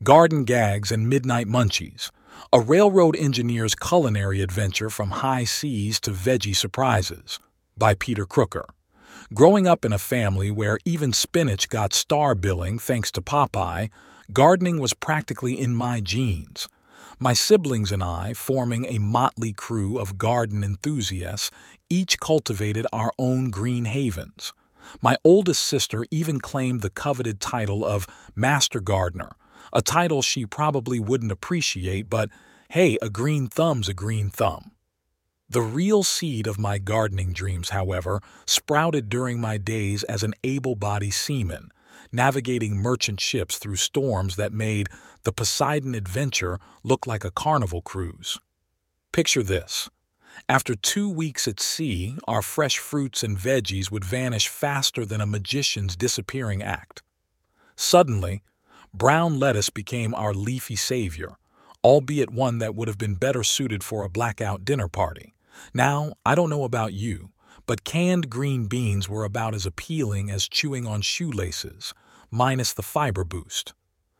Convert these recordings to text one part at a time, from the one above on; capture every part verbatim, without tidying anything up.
Garden Gags and Midnight Munchies, a railroad engineer's culinary adventure from high seas to veggie surprises, by Peter Crooker. Growing up in a family where even spinach got star billing thanks to Popeye, gardening was practically in my genes. My siblings and I, forming a motley crew of garden enthusiasts, each cultivated our own green havens. My oldest sister even claimed the coveted title of Master Gardener, a title she probably wouldn't appreciate, but hey, a green thumb's a green thumb. The real seed of my gardening dreams, however, sprouted during my days as an able-bodied seaman, navigating merchant ships through storms that made the Poseidon Adventure look like a carnival cruise. Picture this. After two weeks at sea, our fresh fruits and veggies would vanish faster than a magician's disappearing act. Suddenly, brown lettuce became our leafy savior, albeit one that would have been better suited for a blackout dinner party. Now, I don't know about you, but canned green beans were about as appealing as chewing on shoelaces, minus the fiber boost.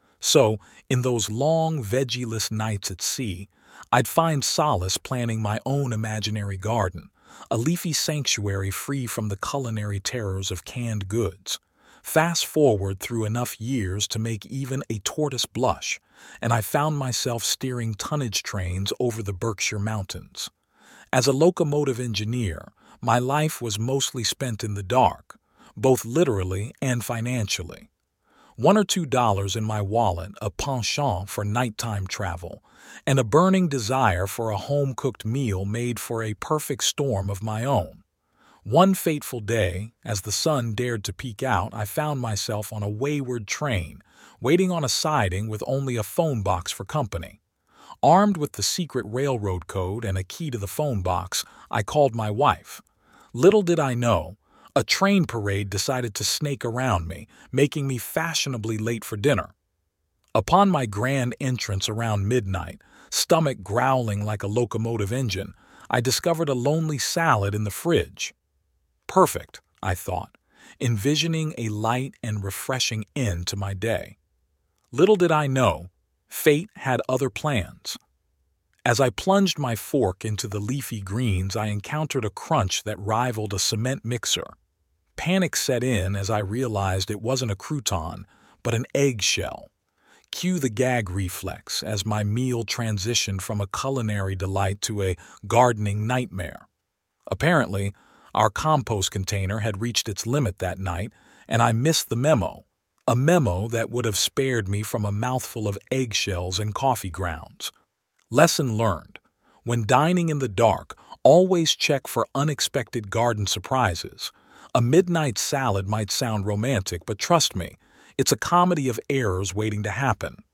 So, in those long, veggieless nights at sea, I'd find solace planning my own imaginary garden, a leafy sanctuary free from the culinary terrors of canned goods. Fast forward through enough years to make even a tortoise blush, and I found myself steering tonnage trains over the Berkshire Mountains. As a locomotive engineer, my life was mostly spent in the dark, both literally and financially. One or two dollars in my wallet, a penchant for nighttime travel, and a burning desire for a home-cooked meal made for a perfect storm of my own. One fateful day, as the sun dared to peek out, I found myself on a wayward train, waiting on a siding with only a phone box for company. Armed with the secret railroad code and a key to the phone box, I called my wife. Little did I know, a train parade decided to snake around me, making me fashionably late for dinner. Upon my grand entrance around midnight, stomach growling like a locomotive engine, I discovered a lonely salad in the fridge. Perfect, I thought, envisioning a light and refreshing end to my day. Little did I know, fate had other plans. As I plunged my fork into the leafy greens, I encountered a crunch that rivaled a cement mixer. Panic set in as I realized it wasn't a crouton, but an eggshell. Cue the gag reflex as my meal transitioned from a culinary delight to a gardening nightmare. Apparently, our compost container had reached its limit that night, and I missed the memo, a memo that would have spared me from a mouthful of eggshells and coffee grounds. Lesson learned. When dining in the dark, always check for unexpected garden surprises. A midnight salad might sound romantic, but trust me, it's a comedy of errors waiting to happen.